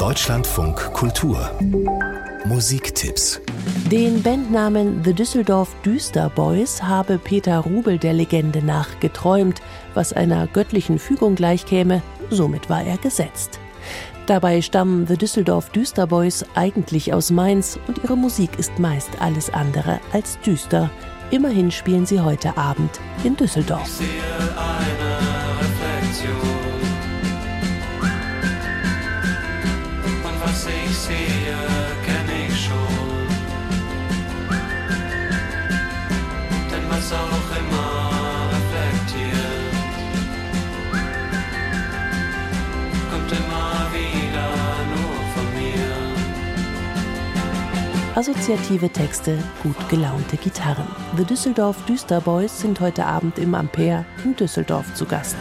Deutschlandfunk Kultur Musiktipps. Den Bandnamen The Düsseldorf Düsterboys habe Peter Rubel der Legende nach geträumt, was einer göttlichen Fügung gleichkäme, somit war er gesetzt. Dabei stammen The Düsseldorf Düsterboys eigentlich aus Mainz und ihre Musik ist meist alles andere als düster. Immerhin spielen sie heute Abend in Düsseldorf. Ich sehe eine Reflexion und was ich sehe, kenne ich schon. Denn was auch immer reflektiert, kommt immer wieder nur von mir. Assoziative Texte, gut gelaunte Gitarren. The Düsseldorf Düsterboys sind heute Abend im Ampere in Düsseldorf zu Gast.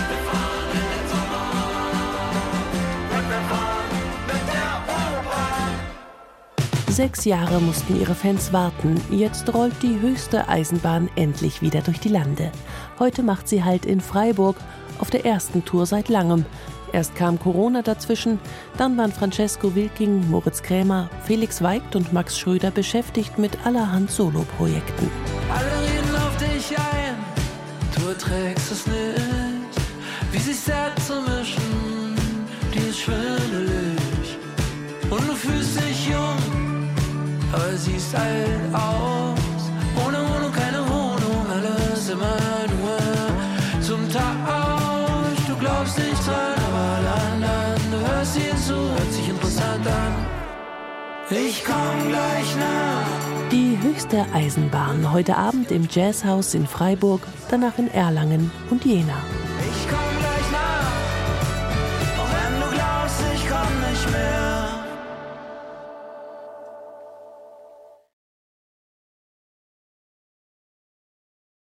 6 Jahre mussten ihre Fans warten. Jetzt rollt die höchste Eisenbahn endlich wieder durch die Lande. Heute macht sie Halt in Freiburg, auf der ersten Tour seit langem. Erst kam Corona dazwischen, dann waren Francesco Wilking, Moritz Krämer, Felix Weigt und Max Schröder beschäftigt mit allerhand Soloprojekten. Alle reden auf dich ein, du erträgst es nicht, wie sich selbst zu mischen, die ist schwindelig. Und du fühlst dich jung, aber siehst alt aus. Ohne Wohnung, keine Wohnung, alles immer nur zum Tausch. Du glaubst nicht dran, aber alle anderen, du hörst ihnen zu, hört sich interessant an. Ich komm gleich nach. Die höchste Eisenbahn heute Abend im Jazzhaus in Freiburg, danach in Erlangen und Jena.